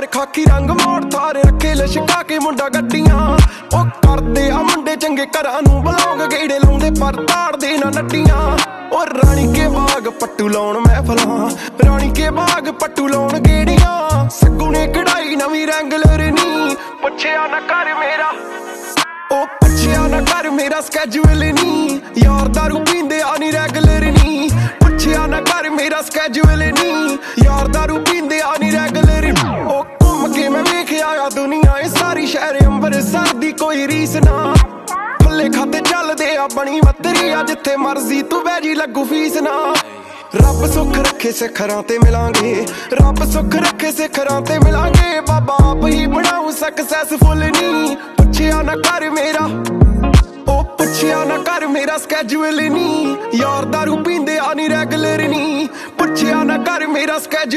खाकी रंग मोड़ थारे रखे लिशका के मुंडा गड्डियां ओ करदे आ मुंडे चंगे घरां नूं बलौंग गेड़े लाउंदे पर ताड़दे ना नड्डियां ओ रानी के बाग पट्टू लाउण महफलां रानी के बाग पट्टू लाउण गेड़ियां सग्गू ने कढ़ाई नवीं रैंगलर नी पुछया ना कर मेरा ओ पुछया ना कर मेरा स्कैजूल नी यार दारू पींदे आ नी रैगुलर नी पुछया ना कर मेरा स्कैजूल नी यार दारू पींदे आ नी रैगुलर ओ घूम के मैं वेख आया दुनिया ए सारी शहर अंबरसर दी कोई रीस ना फल्ले खाते चलदे आ बनी मतरी आ जिथे मर्जी तू बैजी लगू फीस ना रब सुख रखे सिखरां ते मिलांगे रब सुख रखे सिखरां ते मिलांगे बाबा आप ही बनाऊं सक्सेसफुल नी पुछया ना कर मेरा ओ पुछया ना कर मेरा स्कैजूल नी यार दारू पींदे आ नी रैगुलर नी पुछया ना कर मेरा स्कैजूल